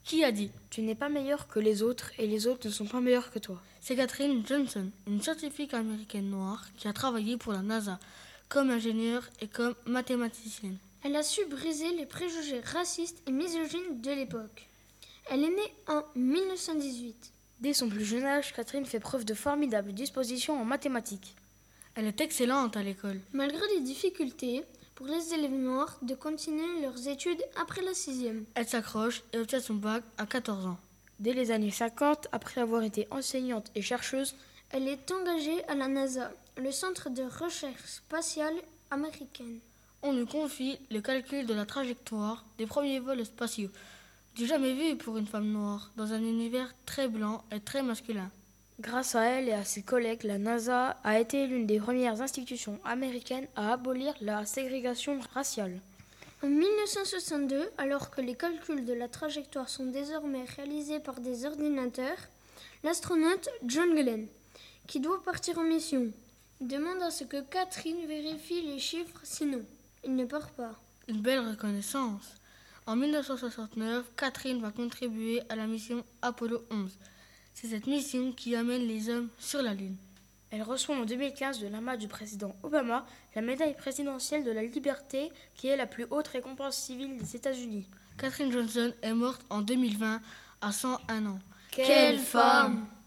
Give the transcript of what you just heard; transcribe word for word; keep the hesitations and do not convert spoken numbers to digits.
Qui a dit ? Tu n'es pas meilleur que les autres et les autres ne sont pas meilleurs que toi. C'est Katherine Johnson, une scientifique américaine noire qui a travaillé pour la NASA comme ingénieure et comme mathématicienne. Elle a su briser les préjugés racistes et misogynes de l'époque. Elle est née en mille neuf cent dix-huit. Dès son plus jeune âge, Catherine fait preuve de formidables dispositions en mathématiques. Elle est excellente à l'école. Malgré les difficultés pour les élèves noirs de continuer leurs études après la sixième. Elle s'accroche et obtient son bac à quatorze ans. Dès les années cinquante, après avoir été enseignante et chercheuse, elle est engagée à la NASA, le centre de recherche spatiale américaine. On lui confie le calcul de la trajectoire des premiers vols spatiaux, du jamais vu pour une femme noire, dans un univers très blanc et très masculin. Grâce à elle et à ses collègues, la NASA a été l'une des premières institutions américaines à abolir la ségrégation raciale. En mille neuf cent soixante-deux, alors que les calculs de la trajectoire sont désormais réalisés par des ordinateurs, l'astronaute John Glenn, qui doit partir en mission, demande à ce que Catherine vérifie les chiffres, sinon il ne part pas. Une belle reconnaissance. En mille neuf cent soixante-neuf, Catherine va contribuer à la mission Apollo onze. C'est cette mission qui amène les hommes sur la Lune. Elle reçoit en deux mille quinze de la main du président Obama la médaille présidentielle de la liberté, qui est la plus haute récompense civile des États-Unis. Katherine Johnson est morte en deux mille vingt à cent un ans. Quelle femme!